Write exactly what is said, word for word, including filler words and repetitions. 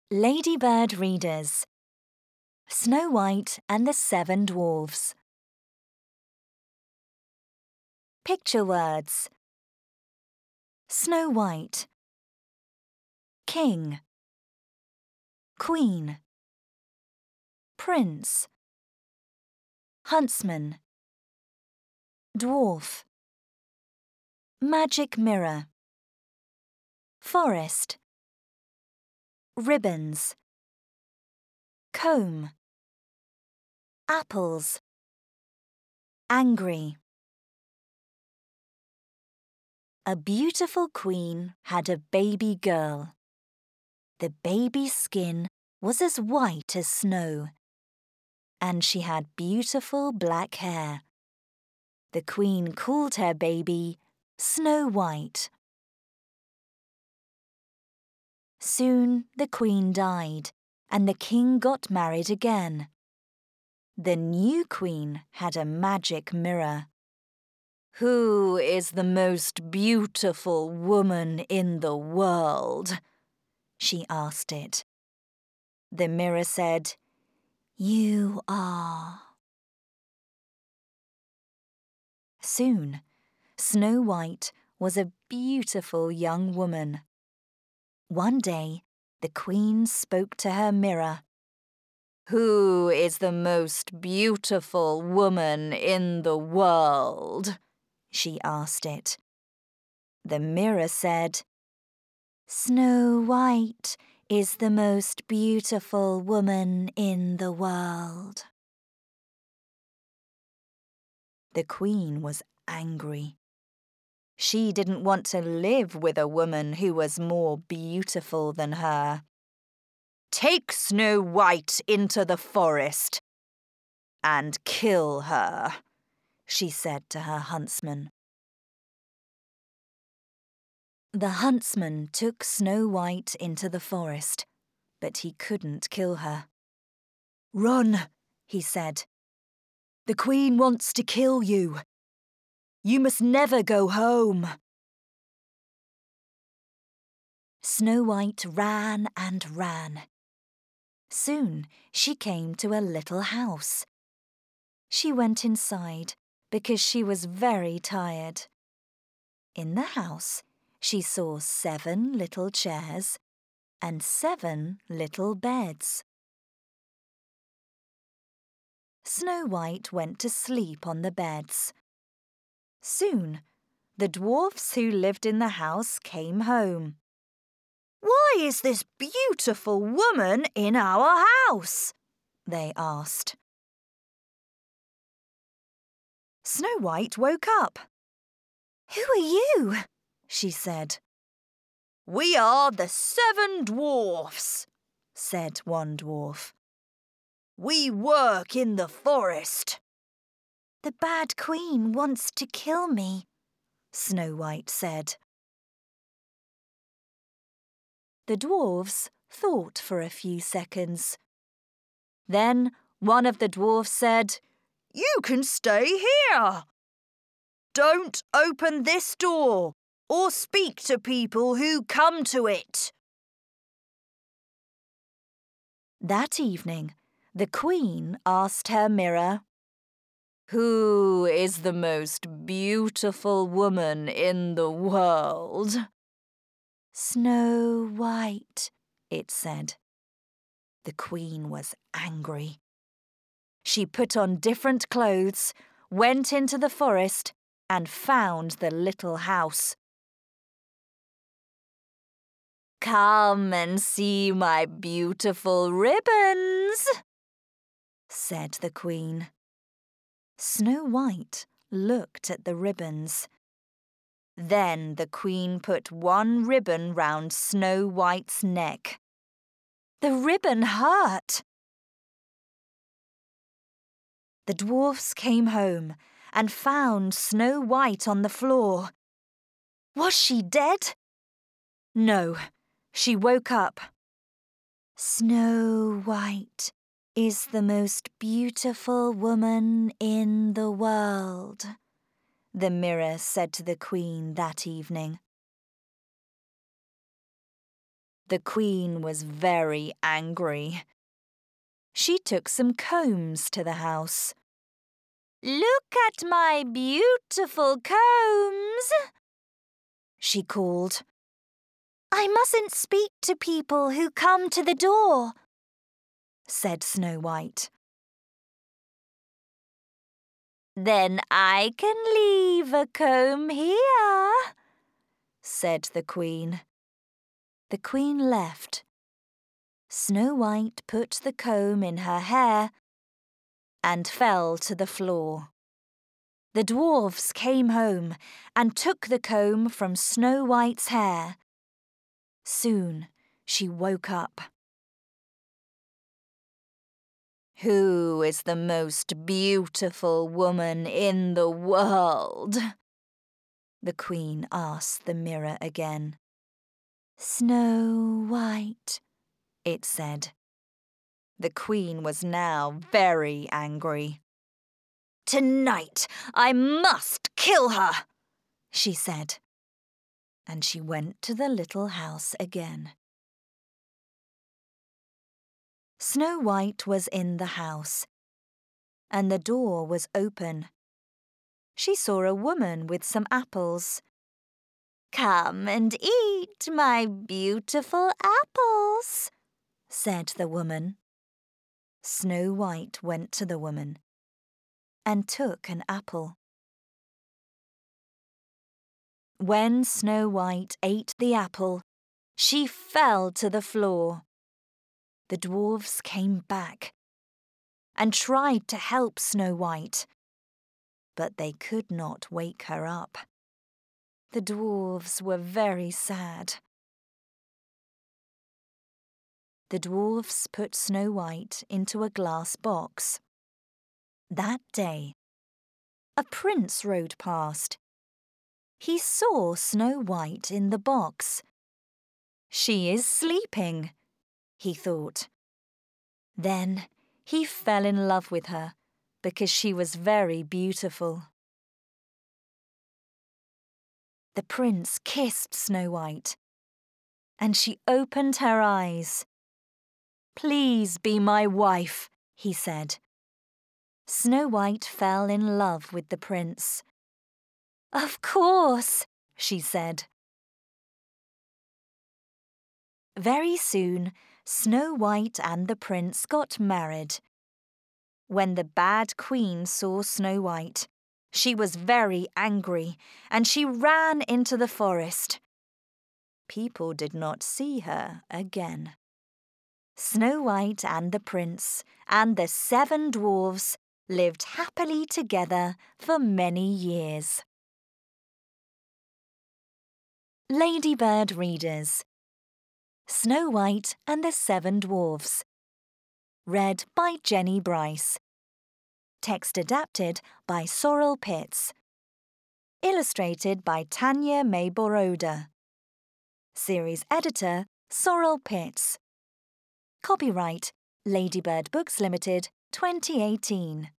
Ladybird Readers: Snow White and the Seven Dwarfs. Picture words: Snow White, King, Queen, Prince, Huntsman, Dwarf, Magic Mirror, Forest, Ribbons, Comb, Apples, Angry. A beautiful queen had a baby girl. The baby's skin was as white as snow, and she had beautiful black hair. The queen called her baby Snow White. Soon the queen died, and the king got married again. The new queen had a magic mirror. "Who is the most beautiful woman in the world?" she asked it. The mirror said, "You are." Soon, Snow White was a beautiful young woman. One day, the queen spoke to her mirror. "Who is the most beautiful woman in the world?" she asked it. The mirror said, "Snow White is the most beautiful woman in the world." The queen was angry. She didn't want to live with a woman who was more beautiful than her. "Take Snow White into the forest and kill her," she said to her huntsman. The huntsman took Snow White into the forest, but he couldn't kill her. "Run," he said. "The queen wants to kill you. You must never go home." Snow White ran and ran. Soon she came to a little house. She went inside because she was very tired. In the house, she saw seven little chairs and seven little beds. Snow White went to sleep on the beds. Soon, the dwarfs who lived in the house came home. "Why is this beautiful woman in our house?" they asked. Snow White woke up. "Who are you?" she said. "We are the seven dwarfs," said one dwarf. "We work in the forest." "The bad queen wants to kill me," Snow White said. The dwarfs thought for a few seconds. Then one of the dwarfs said, "You can stay here. Don't open this door or speak to people who come to it." That evening, the queen asked her mirror, "Who is the most beautiful woman in the world?" "Snow White," it said. The queen was angry. She put on different clothes, went into the forest, and found the little house. "Come and see my beautiful ribbons," said the queen. Snow White looked at the ribbons. Then the queen put one ribbon round Snow White's neck. The ribbon hurt. The dwarfs came home and found Snow White on the floor. Was she dead? No, she woke up. "Snow White is the most beautiful woman in the world," the mirror said to the queen that evening. The Queen was very angry. She took some combs to the house. "Look at my beautiful combs," she called. "I mustn't speak to people who come to the door," said Snow White. "Then I can leave a comb here," said the Queen. The Queen left. Snow White put the comb in her hair and fell to the floor. The dwarfs came home and took the comb from Snow White's hair. Soon she woke up. "Who is the most beautiful woman in the world?" the Queen asked the mirror again. "Snow White," it said. The Queen was now very angry. "Tonight I must kill her," she said. And she went to the little house again. Snow White was in the house, and the door was open. She saw a woman with some apples. "Come and eat my beautiful apples," said the woman. Snow White went to the woman and took an apple. When Snow White ate the apple, she fell to the floor. The dwarfs came back and tried to help Snow White, but they could not wake her up. The dwarfs were very sad. The dwarfs put Snow White into a glass box. That day, a prince rode past. He saw Snow White in the box. "She is sleeping," he thought. Then he fell in love with her because she was very beautiful. The prince kissed Snow White, and she opened her eyes. "Please be my wife," he said. Snow White fell in love with the prince. "Of course," she said. Very soon, Snow White and the prince got married. When the bad queen saw Snow White, she was very angry and she ran into the forest. People did not see her again. Snow White and the prince and the seven dwarfs lived happily together for many years. Ladybird Readers: Snow White and the Seven Dwarfs. Read by Jenny Bryce. Text adapted by Sorrel Pitts. Illustrated by Tanya May Boroda. Series editor Sorrel Pitts. Copyright Ladybird Books Limited, twenty eighteen.